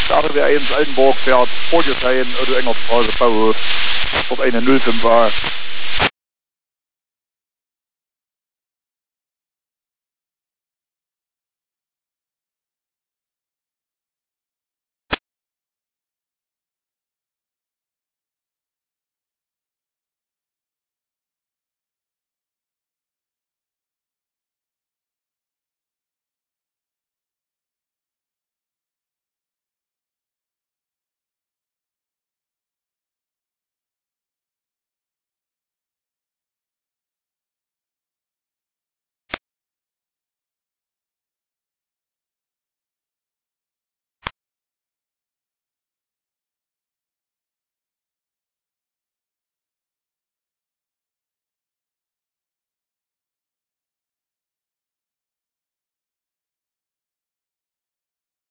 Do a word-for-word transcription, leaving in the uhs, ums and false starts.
Later wer ins Altenburg fährt, Vorgesehen oder enger Straße Bauhof, dort eine null fünf war.